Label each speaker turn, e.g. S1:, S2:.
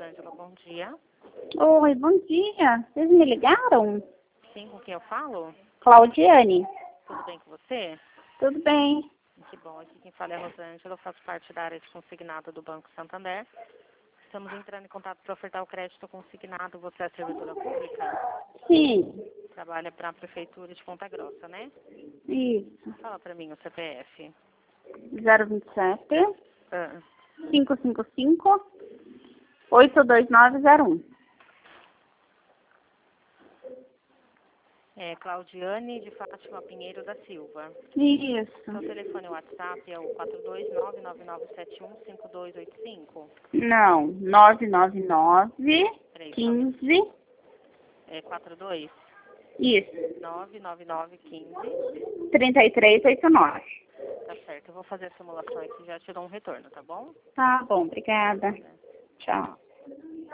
S1: Rosângela, bom dia.
S2: Oi, bom dia. Vocês me ligaram?
S1: Sim, com quem eu falo?
S2: Claudiane.
S1: Tudo bem com você?
S2: Tudo bem?
S1: Que bom, aqui quem fala é a Rosângela, eu faço parte da área de consignado do Banco Santander. Estamos entrando em contato para ofertar o crédito consignado. Você é servidora pública?
S2: Sim.
S1: Trabalha para a Prefeitura de Ponta Grossa, né?
S2: Isso.
S1: Fala para mim o CPF.
S2: 027
S1: Ah,
S2: 555 82901.
S1: é Claudiane de Fátima Pinheiro da Silva.
S2: Isso.
S1: Seu telefone WhatsApp é o 42999715285?
S2: Não, 999
S1: Peraí, só um minuto.
S2: 15.
S1: É 42?
S2: Isso.
S1: 99915.
S2: 3389.
S1: Tá certo, eu vou fazer a simulação aqui e já te dou um retorno, tá bom?
S2: Tá bom, obrigada. Tchau.